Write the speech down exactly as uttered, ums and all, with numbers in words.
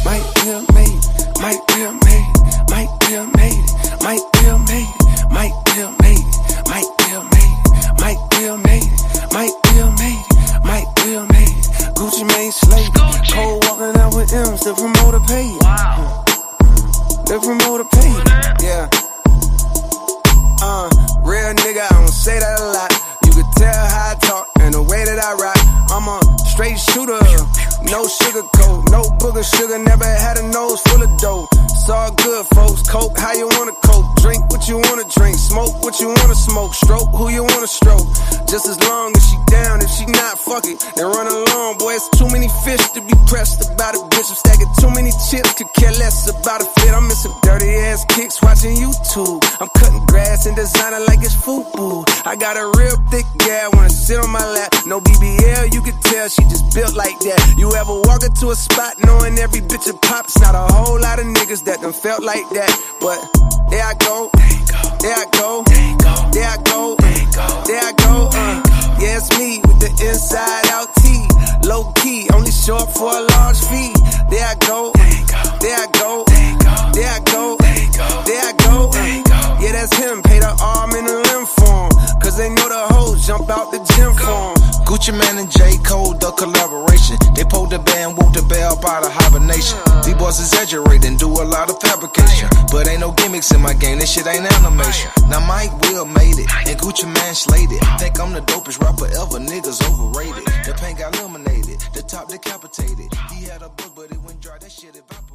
Mike Will made it. Mike Will made it. Mike Will made it. Mike Will made it. Mike Will made it. Mike Will made it. Mike Will made it. Mike Will made it. Mike Will made it. Gucci Mane slay. Cold walking out with M's. The promoter paid. Wow. The promoter paid. Yeah. Uh, real nigga, I don't say that a lot. You can tell how I talk and the way that I rock. I'm a straight shooter, no sugar coat, no booger sugar, never had a nose full of dough. It's all good, folks. Coke, how you wanna coke? Drink what you wanna drink, smoke what you wanna smoke, stroke who you wanna stroke. Just as long as she down, if she not, fuck it, then run along, boy. It's too many fish to be pressed about a bitch. I'm stacking too many chips, could care less about a fit. I'm missing dirty ass kicks, watching YouTube. I'm cutting grass and designer like it's FUBU. I got a real thick gal, wanna sit on my lap. No B B L, you can tell she just built like that. You ever walk into a spot knowing every bitch a pop? It's not a whole lot of niggas that done felt like that. But there I go, there I go, there I go, there I go. Uh, yeah, it's me with the inside out T. Low key, only short for a large fee. There I go, there I go, there I go, there I go. Uh, yeah, that's him, pay the arm and the limb for him. Cause they know the hoes jump out the gym for him. Gucci Mane and J. Cole, the collaboration. They pulled the band, whooped the bell up out of hibernation. These boys exaggerate and do a lot of fabrication. But ain't no gimmicks in my game, this shit ain't animation. Now Mike Will made it, and Gucci Mane slayed it. Think I'm the dopest rapper ever, niggas overrated. The paint got eliminated, the top decapitated. He had a book, but it went dry, that shit evaporated.